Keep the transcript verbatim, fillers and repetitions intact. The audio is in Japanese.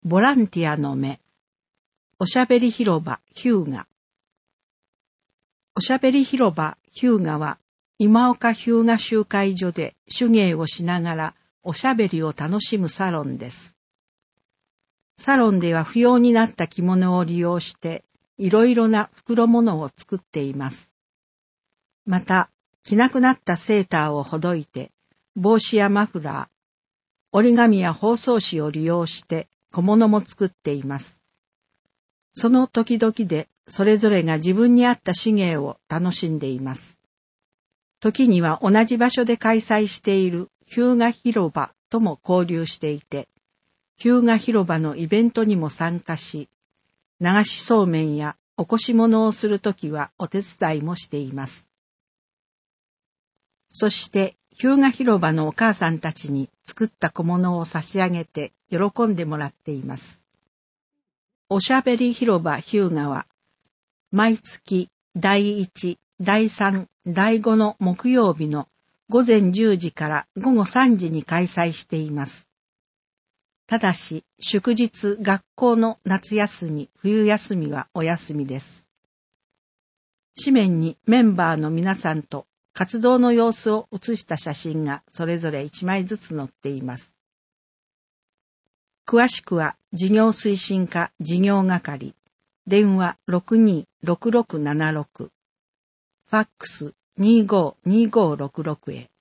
ボランティアの目。おしゃべり広場ヒューガ。おしゃべり広場ヒューガは、今岡ヒューガ集会所で手芸をしながらおしゃべりを楽しむサロンです。サロンでは不要になった着物を利用して、いろいろな袋物を作っています。また、着なくなったセーターをほどいて、帽子やマフラー、折り紙や包装紙を利用して小物も作っています。その時々でそれぞれが自分に合った手芸を楽しんでいます。時には同じ場所で開催しているヒューガ広場とも交流していて、ヒューガ広場のイベントにも参加し、流しそうめんやおこし物をするときはお手伝いもしています。そしてヒューガ広場のお母さんたちに作った小物を差し上げて喜んでもらっています。おしゃべり広場ヒューガは毎月だいいち、だいさん、だいごの木曜日のごぜんじゅうじからごごさんじに開催しています。ただし祝日学校の夏休み、冬休みはお休みです。紙面にメンバーの皆さんと活動の様子を写した写真がそれぞれいちまいずつ載っています。詳しくは事業推進課事業係、電話 ろくにーろくろくななろく、ファックス にーごーにーごーろくろく へ。